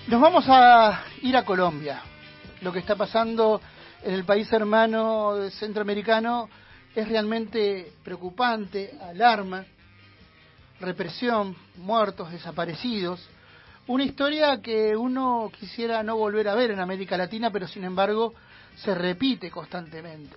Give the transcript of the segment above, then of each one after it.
Nos vamos a ir a Colombia. Lo que está pasando en el país hermano centroamericano es realmente preocupante, alarma, represión, muertos, desaparecidos. Una historia que uno quisiera no volver a ver en América Latina, pero sin embargo se repite constantemente.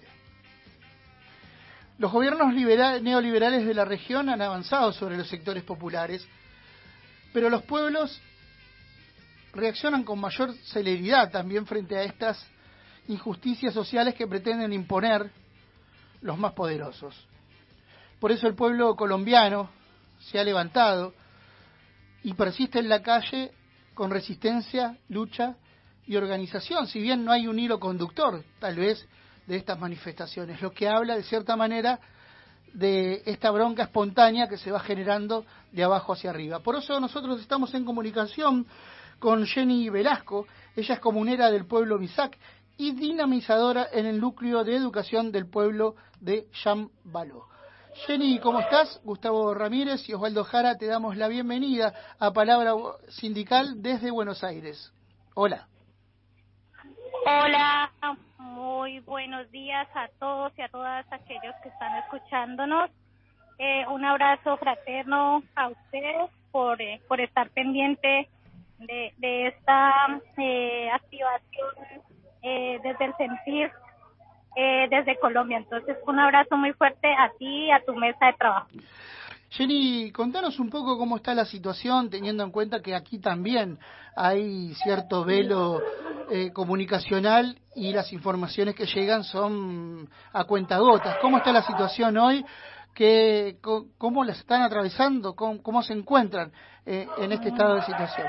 Los gobiernos neoliberales de la región han avanzado sobre los sectores populares, pero los pueblos reaccionan con mayor celeridad también frente a estas injusticias sociales que pretenden imponer los más poderosos. Por eso el pueblo colombiano se ha levantado y persiste en la calle con resistencia, lucha y organización, si bien no hay un hilo conductor, tal vez, de estas manifestaciones, lo que habla, de cierta manera, de esta bronca espontánea que se va generando de abajo hacia arriba. Por eso nosotros estamos en comunicación con Jenny Velasco. Ella es comunera del pueblo Misak y dinamizadora en el núcleo de educación del pueblo de Chambaló. Jenny, ¿cómo estás? Gustavo Ramírez y Osvaldo Jara, te damos la bienvenida a Palabra Sindical desde Buenos Aires. Hola. Hola, muy buenos días a todos y a todas aquellos que están escuchándonos. Un abrazo fraterno a ustedes por estar pendiente de esta activación desde el sentir desde Colombia. Entonces, un abrazo muy fuerte a ti y a tu mesa de trabajo. Jenny, contanos un poco cómo está la situación, teniendo en cuenta que aquí también hay cierto velo comunicacional y las informaciones que llegan son a cuentagotas. ¿Cómo está la situación hoy? ¿Cómo las están atravesando? ¿Cómo se encuentran en este estado de situación?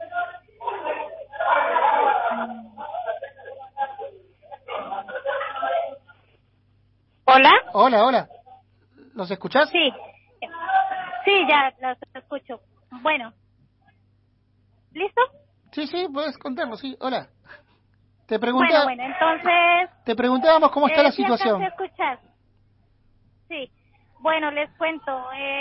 ¿Hola? Hola. ¿Nos escuchás? Sí, ya las escucho. Bueno, ¿listo? Sí, puedes contarnos, sí, hola. Te preguntaba, Bueno, entonces... Te preguntábamos cómo está la situación. Sí, escuchar. Sí, bueno, les cuento.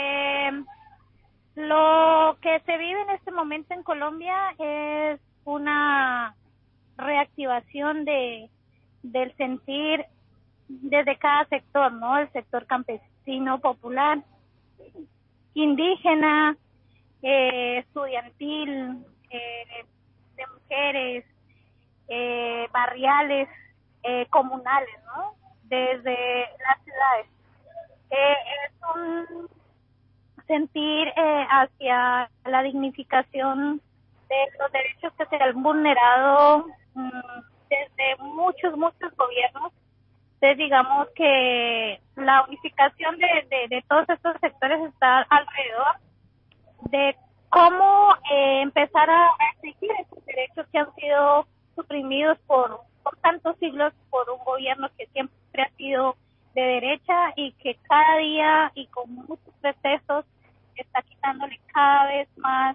Lo que se vive en este momento en Colombia es una reactivación del sentir desde cada sector, ¿no? El sector campesino, popular, indígena, estudiantil, de mujeres, barriales, comunales, ¿no? Desde las ciudades. Es un sentir hacia la dignificación de los derechos que se han vulnerado desde muchos gobiernos. Entonces, digamos que la unificación de todos estos sectores está alrededor de cómo empezar a exigir estos derechos que han sido suprimidos por tantos siglos por un gobierno que siempre ha sido de derecha y que cada día y con muchos pretextos está quitándole cada vez más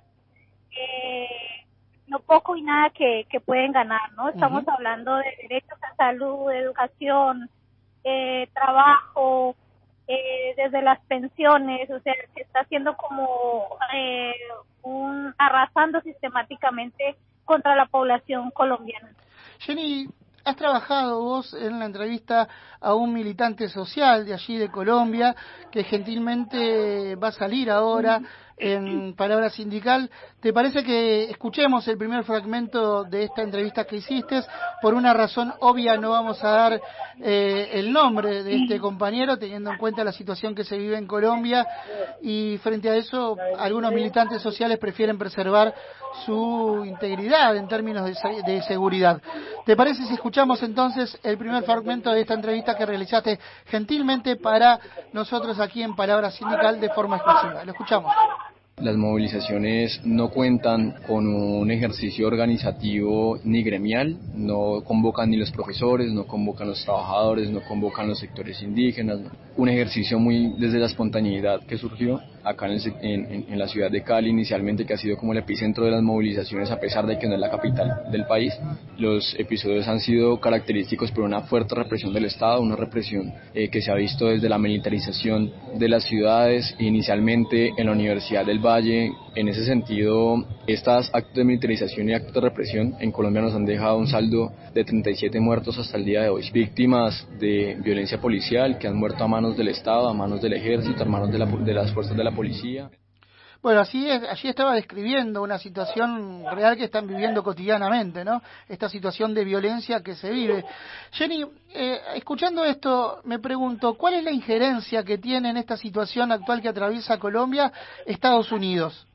lo poco y nada que pueden ganar, ¿no? Estamos hablando de derechos a salud, educación, trabajo, desde las pensiones, o sea, que está haciendo como arrasando sistemáticamente contra la población colombiana. Jenny, has trabajado vos en la entrevista a un militante social de allí de Colombia que gentilmente va a salir ahora en Palabra Sindical. ¿Te parece que escuchemos el primer fragmento de esta entrevista que hiciste? Por una razón obvia no vamos a dar el nombre de este compañero, teniendo en cuenta la situación que se vive en Colombia, y frente a eso algunos militantes sociales prefieren preservar su integridad en términos de seguridad. ¿Te parece si escuchamos entonces el primer fragmento de esta entrevista que realizaste gentilmente para nosotros aquí en Palabra Sindical de forma exclusiva? Lo escuchamos. Las movilizaciones no cuentan con un ejercicio organizativo ni gremial, no convocan ni los profesores, no convocan los trabajadores, no convocan los sectores indígenas. Un ejercicio muy desde la espontaneidad que surgió acá en la ciudad de Cali inicialmente, que ha sido como el epicentro de las movilizaciones a pesar de que no es la capital del país. Los episodios han sido característicos por una fuerte represión del Estado, una represión que se ha visto desde la militarización de las ciudades, inicialmente en la Universidad del Valle. En ese sentido, estos actos de militarización y actos de represión en Colombia nos han dejado un saldo de 37 muertos hasta el día de hoy, víctimas de violencia policial que han muerto a manos del Estado, a manos del ejército, a manos de las fuerzas de la policía. Bueno, así es, allí estaba describiendo una situación real que están viviendo cotidianamente, ¿no? Esta situación de violencia que se vive. Jenny, escuchando esto, me pregunto, ¿cuál es la injerencia que tiene en esta situación actual que atraviesa Colombia Estados Unidos?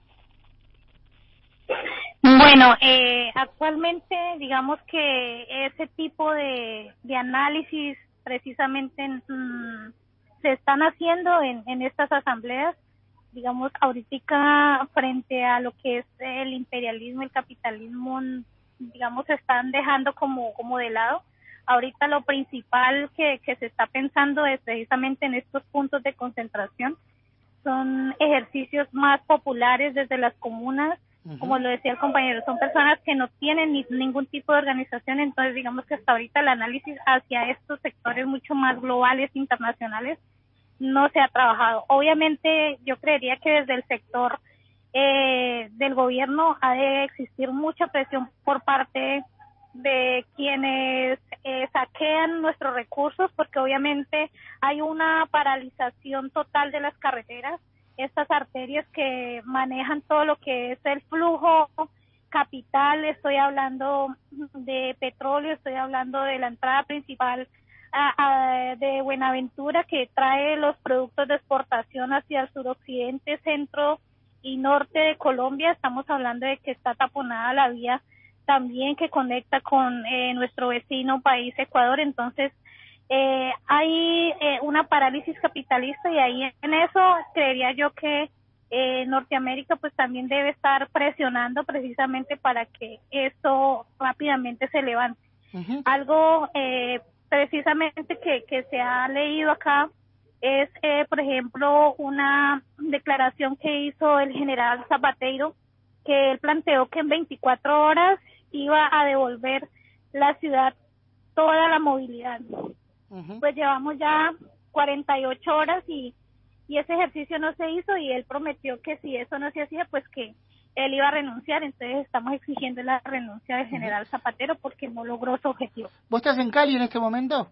Bueno, actualmente digamos que ese tipo de análisis precisamente se están haciendo en estas asambleas, digamos, ahorita frente a lo que es el imperialismo, el capitalismo, digamos, se están dejando como de lado. Ahorita lo principal que se está pensando es precisamente en estos puntos de concentración, son ejercicios más populares desde las comunas. Como lo decía el compañero, son personas que no tienen ningún tipo de organización, entonces digamos que hasta ahorita el análisis hacia estos sectores mucho más globales, internacionales, no se ha trabajado. Obviamente yo creería que desde el sector del gobierno ha de existir mucha presión por parte de quienes saquean nuestros recursos, porque obviamente hay una paralización total de las carreteras, estas arterias que manejan todo lo que es el flujo capital. Estoy hablando de petróleo, estoy hablando de la entrada principal de Buenaventura, que trae los productos de exportación hacia el suroccidente, centro y norte de Colombia. Estamos hablando de que está taponada la vía también que conecta con nuestro vecino país Ecuador. Entonces hay una parálisis capitalista, y ahí en eso creería yo que Norteamérica pues también debe estar presionando precisamente para que esto rápidamente se levante. Algo precisamente que se ha leído acá es, por ejemplo, una declaración que hizo el general Zapatero, que él planteó que en 24 horas iba a devolver la ciudad toda la movilidad. Pues llevamos ya 48 horas y ese ejercicio no se hizo, y él prometió que si eso no se hacía, pues que él iba a renunciar. Entonces estamos exigiendo la renuncia del general Zapatero porque no logró su objetivo. ¿Vos estás en Cali en este momento?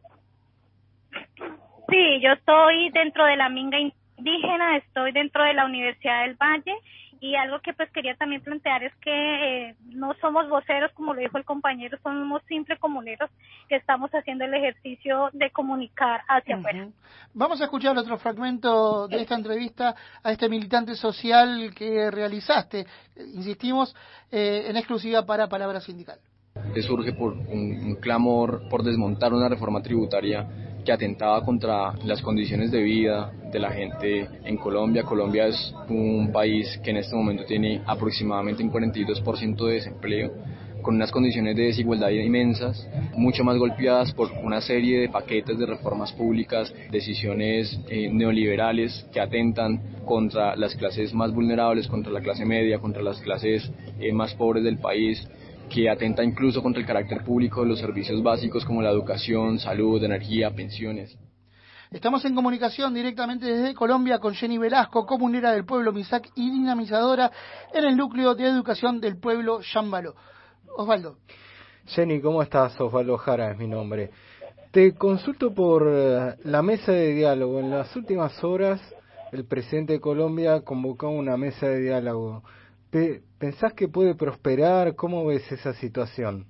Sí, yo estoy dentro de la minga indígena, estoy dentro de la Universidad del Valle, y algo que pues quería también plantear es que no somos voceros, como lo dijo el compañero, somos simples comuneros que estamos haciendo el ejercicio de comunicar hacia afuera. Vamos a escuchar otro fragmento de esta entrevista a este militante social que realizaste, insistimos, en exclusiva para Palabra Sindical. Surge por un clamor por desmontar una reforma tributaria que atentaba contra las condiciones de vida de la gente en Colombia. Colombia es un país que en este momento tiene aproximadamente un 42% de desempleo, con unas condiciones de desigualdad inmensas, mucho más golpeadas por una serie de paquetes de reformas públicas, decisiones neoliberales que atentan contra las clases más vulnerables, contra la clase media, contra las clases más pobres del país, que atenta incluso contra el carácter público de los servicios básicos como la educación, salud, energía, pensiones. Estamos en comunicación directamente desde Colombia con Jenny Velasco, comunera del pueblo Misak y dinamizadora en el núcleo de educación del pueblo Yámbalo. Osvaldo. Jenny, ¿cómo estás? Osvaldo Jara es mi nombre. Te consulto por la mesa de diálogo. En las últimas horas el presidente de Colombia convocó una mesa de diálogo. ¿Pensás que puede prosperar? ¿Cómo ves esa situación?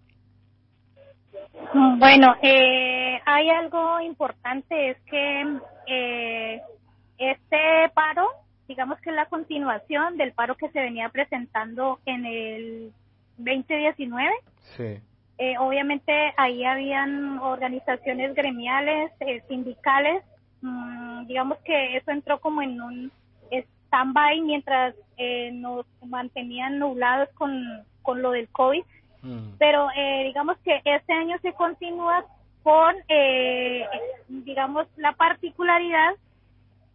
Bueno, hay algo importante, es que este paro, digamos que es la continuación del paro que se venía presentando en el 2019. Sí. Obviamente ahí habían organizaciones gremiales, sindicales, digamos que eso entró como en un stand-by mientras nos mantenían nublados con lo del COVID, pero digamos que este año se continúa con, digamos, la particularidad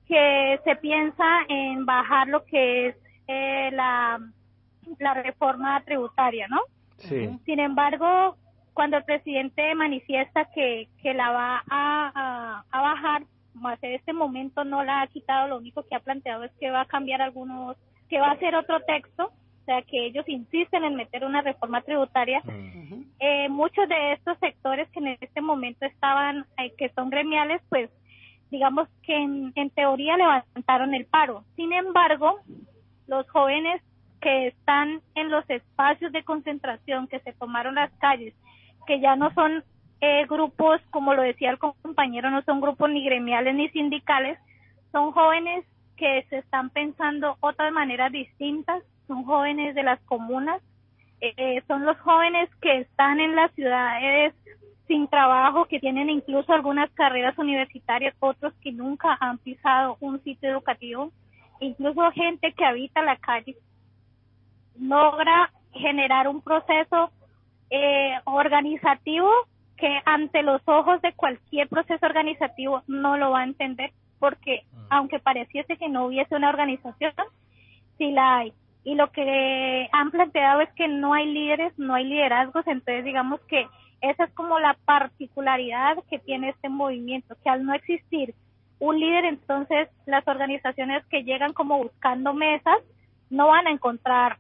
que se piensa en bajar lo que es la reforma tributaria, ¿no? Sí. Sin embargo, cuando el presidente manifiesta que la va a bajar, hasta este momento no la ha quitado, lo único que ha planteado es que va a cambiar que va a hacer otro texto, o sea que ellos insisten en meter una reforma tributaria. Muchos de estos sectores que en este momento estaban, que son gremiales, pues digamos que en teoría levantaron el paro. Sin embargo, los jóvenes que están en los espacios de concentración, que se tomaron las calles, que ya no son grupos, como lo decía el compañero, no son grupos ni gremiales ni sindicales, son jóvenes que se están pensando otras maneras distintas, son jóvenes de las comunas, son los jóvenes que están en las ciudades sin trabajo, que tienen incluso algunas carreras universitarias, otros que nunca han pisado un sitio educativo, incluso gente que habita la calle, logra generar un proceso organizativo que ante los ojos de cualquier proceso organizativo no lo va a entender, porque aunque pareciese que no hubiese una organización, sí la hay. Y lo que han planteado es que no hay líderes, no hay liderazgos, entonces digamos que esa es como la particularidad que tiene este movimiento, que al no existir un líder, entonces las organizaciones que llegan como buscando mesas no van a encontrar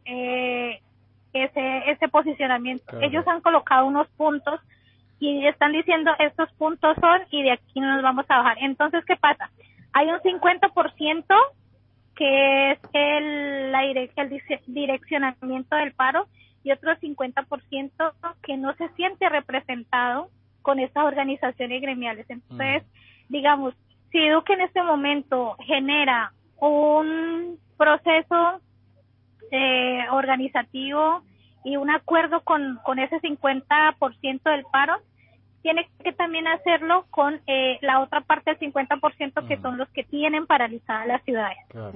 ese posicionamiento. Claro. Ellos han colocado unos puntos y están diciendo estos puntos son y de aquí no nos vamos a bajar. Entonces, ¿qué pasa? Hay un 50% que es el direccionamiento del paro y otro 50% que no se siente representado con estas organizaciones gremiales. Entonces, digamos, si Duque en este momento genera un proceso organizativo y un acuerdo con ese 50% del paro, tiene que también hacerlo con la otra parte del 50% que son los que tienen paralizadas las ciudades. Claro.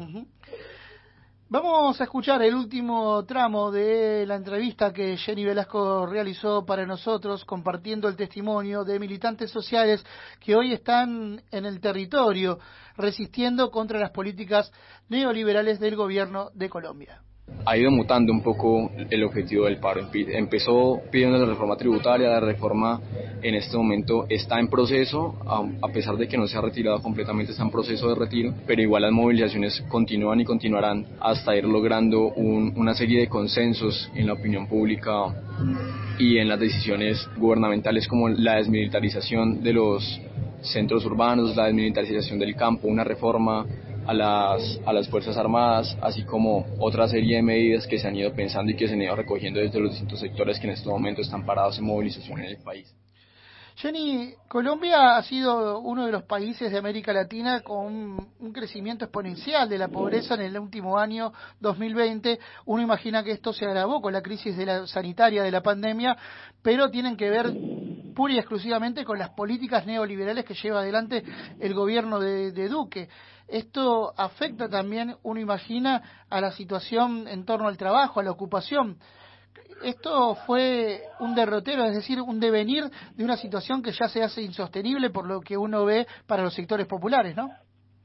Vamos a escuchar el último tramo de la entrevista que Jenny Velasco realizó para nosotros, compartiendo el testimonio de militantes sociales que hoy están en el territorio resistiendo contra las políticas neoliberales del gobierno de Colombia. Ha ido mutando un poco el objetivo del paro. Empezó pidiendo la reforma tributaria, la reforma en este momento está en proceso, a pesar de que no se ha retirado completamente, está en proceso de retiro, pero igual las movilizaciones continúan y continuarán hasta ir logrando una serie de consensos en la opinión pública y en las decisiones gubernamentales, como la desmilitarización de los centros urbanos, la desmilitarización del campo, una reforma a las Fuerzas Armadas, así como otra serie de medidas que se han ido pensando y que se han ido recogiendo desde los distintos sectores que en este momento están parados en movilización en el país. Jenny, Colombia ha sido uno de los países de América Latina con un crecimiento exponencial de la pobreza en el último año 2020. Uno imagina que esto se agravó con la crisis sanitaria de la pandemia, pero tienen que ver pura y exclusivamente con las políticas neoliberales que lleva adelante el gobierno de Duque. Esto afecta también, uno imagina, a la situación en torno al trabajo, a la ocupación. Esto fue un derrotero, es decir, un devenir de una situación que ya se hace insostenible por lo que uno ve para los sectores populares, ¿no?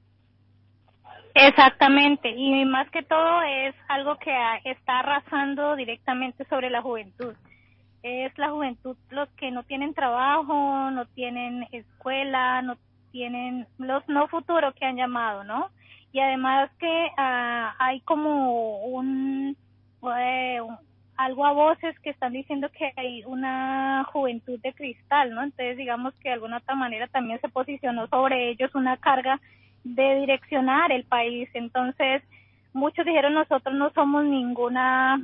Exactamente, y más que todo es algo que está arrasando directamente sobre la juventud. Es la juventud los que no tienen trabajo, no tienen escuela, no tienen los no futuro que han llamado, ¿no? Y además que hay como algo a voces que están diciendo que hay una juventud de cristal, ¿no? Entonces digamos que de alguna otra manera también se posicionó sobre ellos una carga de direccionar el país. Entonces muchos dijeron nosotros no somos ninguna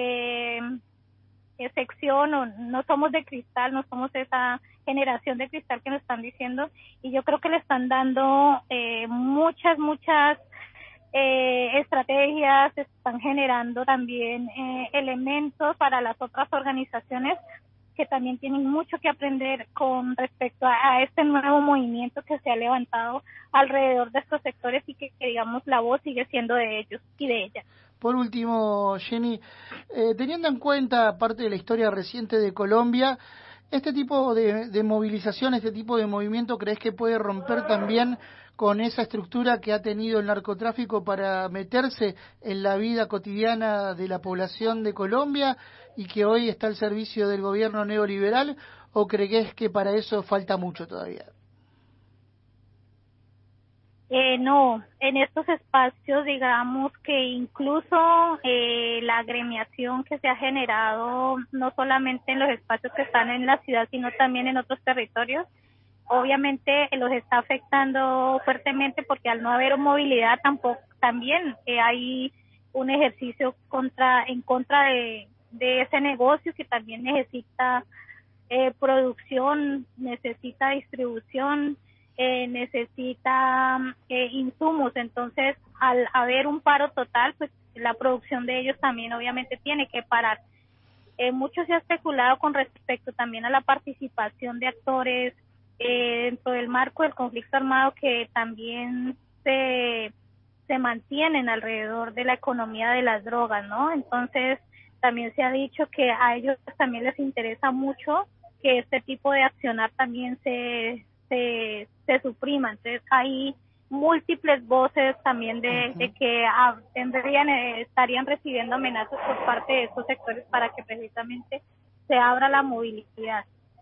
excepción o no somos de cristal, no somos esa generación de cristal que nos están diciendo, y yo creo que le están dando muchas estrategias, están generando también elementos para las otras organizaciones que también tienen mucho que aprender con respecto a este nuevo movimiento que se ha levantado alrededor de estos sectores y que digamos la voz sigue siendo de ellos y de ellas. Por último, Jenny, teniendo en cuenta parte de la historia reciente de Colombia, ¿este tipo de movilización, este tipo de movimiento, crees que puede romper también con esa estructura que ha tenido el narcotráfico para meterse en la vida cotidiana de la población de Colombia y que hoy está al servicio del gobierno neoliberal, o crees que para eso falta mucho todavía? No, en estos espacios, digamos que incluso la agremiación que se ha generado, no solamente en los espacios que están en la ciudad, sino también en otros territorios, obviamente los está afectando fuertemente porque al no haber movilidad también hay un ejercicio en contra de ese negocio que también necesita producción, necesita distribución, necesita insumos. Entonces, al haber un paro total, pues la producción de ellos también obviamente tiene que parar. Mucho se ha especulado con respecto también a la participación de actores dentro del marco del conflicto armado que también se mantienen alrededor de la economía de las drogas, ¿no? Entonces, también se ha dicho que a ellos también les interesa mucho que este tipo de accionar también se suprima. Entonces, hay múltiples voces también de que estarían recibiendo amenazas por parte de estos sectores para que precisamente se abra la movilidad.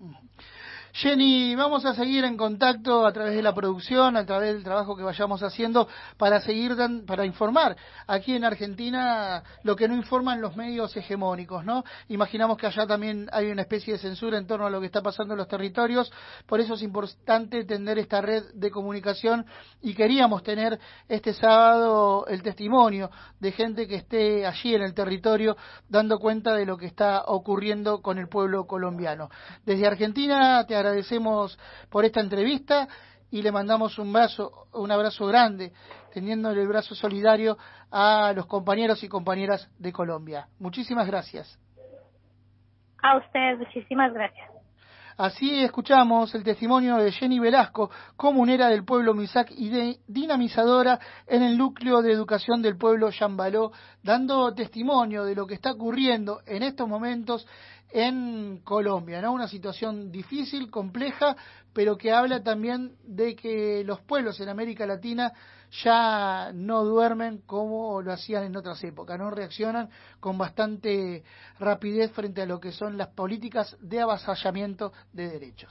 Jenny, vamos a seguir en contacto a través de la producción, a través del trabajo que vayamos haciendo para seguir para informar aquí en Argentina lo que no informan los medios hegemónicos, ¿no? Imaginamos que allá también hay una especie de censura en torno a lo que está pasando en los territorios, por eso es importante tener esta red de comunicación y queríamos tener este sábado el testimonio de gente que esté allí en el territorio dando cuenta de lo que está ocurriendo con el pueblo colombiano. Desde Argentina te agradecemos por esta entrevista y le mandamos un abrazo grande, tendiéndole el brazo solidario a los compañeros y compañeras de Colombia. Muchísimas gracias. A ustedes, muchísimas gracias. Así escuchamos el testimonio de Jenny Velasco, comunera del pueblo Misak y dinamizadora en el núcleo de educación del pueblo Yambaló, dando testimonio de lo que está ocurriendo en estos momentos en Colombia, ¿no? Una situación difícil, compleja, pero que habla también de que los pueblos en América Latina ya no duermen como lo hacían en otras épocas, no reaccionan con bastante rapidez frente a lo que son las políticas de avasallamiento de derechos.